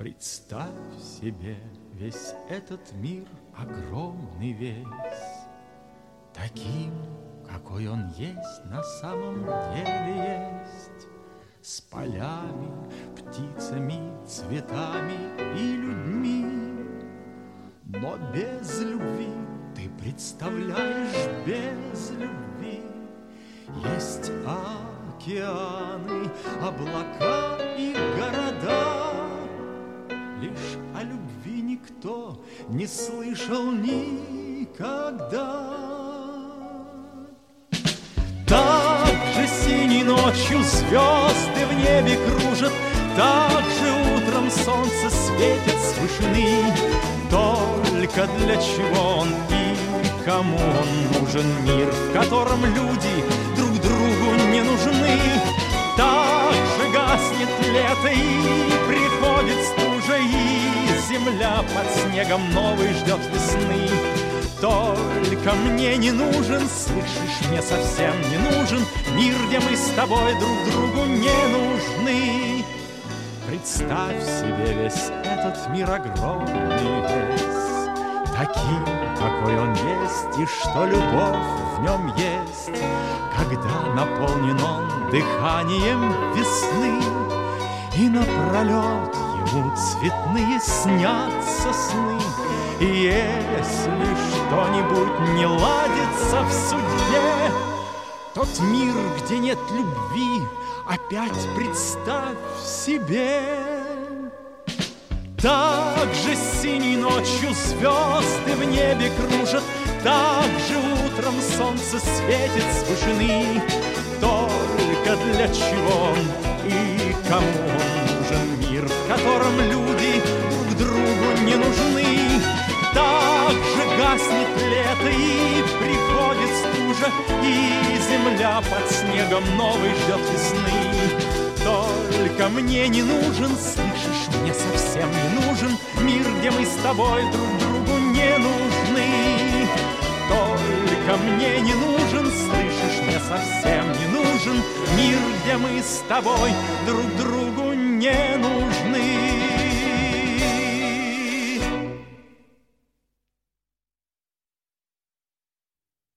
Представь себе весь этот мир, огромный весь, таким, какой он есть, на самом деле есть, с полями, птицами, цветами и людьми. Но без любви, ты представляешь, без любви есть океаны, облака и города. Лишь о любви никто не слышал никогда. Так же синей ночью звезды в небе кружат, так же утром солнце светит с вышины. Только для чего он и кому он нужен мир, в котором люди друг другу не нужны? Так же гаснет лето и приходит стужа, и земля под снегом новой ждет весны. Только мне не нужен, слышишь, мне совсем не нужен мир, где мы с тобой друг другу не нужны. Представь себе весь этот мир огромный весь, таким, какой он есть, и что любовь в нем есть, когда наполнен он дыханием весны, и напролет ему цветные снятся сны. И если что-нибудь не ладится в судьбе, тот мир, где нет любви, опять представь себе. Так же синей ночью звезды в небе кружат, так же утром солнце светит с вышины. Только для чего он и кому он нужен мир, в котором люди друг другу не нужны? Так же гаснет лето и приходит стужа, и земля под снегом новой ждет весны. Только мне не нужен, слышишь, мне совсем не нужен мир, где мы с тобой друг другу не нужны. Только мне не нужен, слышишь, мне совсем не нужен мир, где мы с тобой друг другу не нужны.